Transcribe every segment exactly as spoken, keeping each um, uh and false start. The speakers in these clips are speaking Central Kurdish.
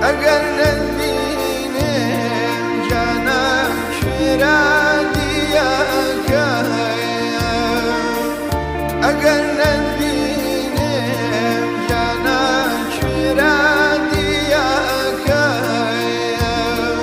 اگر ندبینم جانم چرا دیا کهیا اگر ندبینم جانم چرا دیا کهیا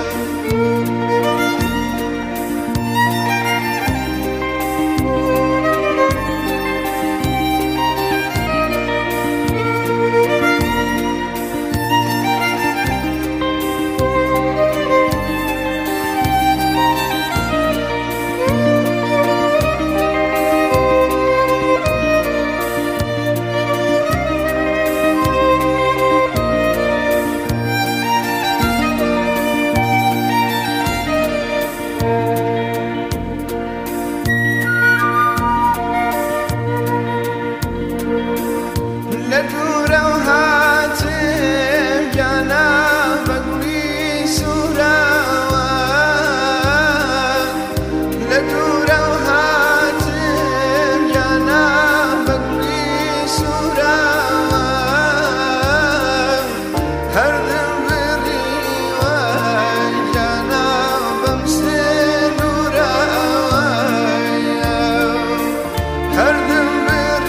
لدورة وهاتف جنابك لي سراوان لدورة وهاتف جنابك لي سراوان هردم بالريوان جناب مسين وراوان هردم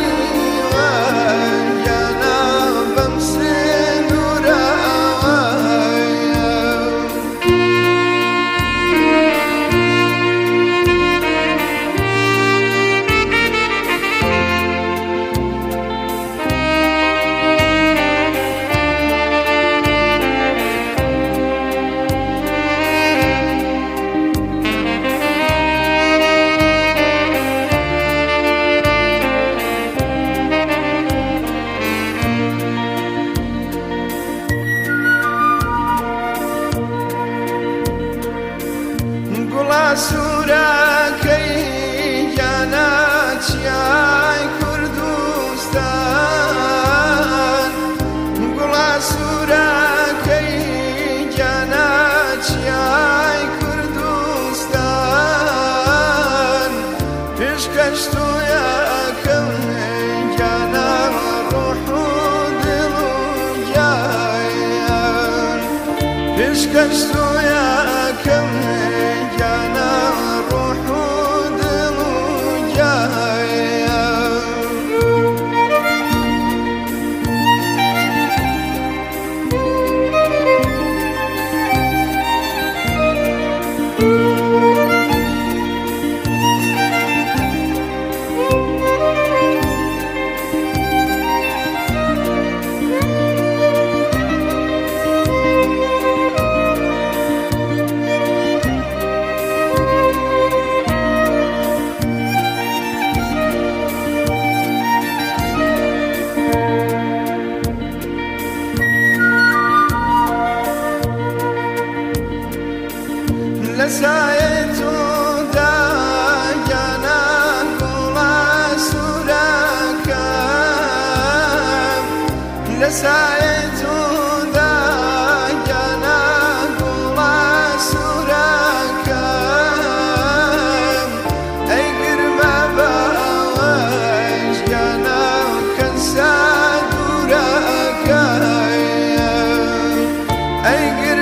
سوراكي جانات ياي كردستان قلا سوراكي جانات ياي كردستان بشكشتو يا كم جانا روح دل جايان بشكشتو يا كم جانا روح دل جايان لسايتو دا جانا قلا سوراكا لسايتو دا جانا قلا سوراكا اي قربا باوش جانا كنسا دوراكا اي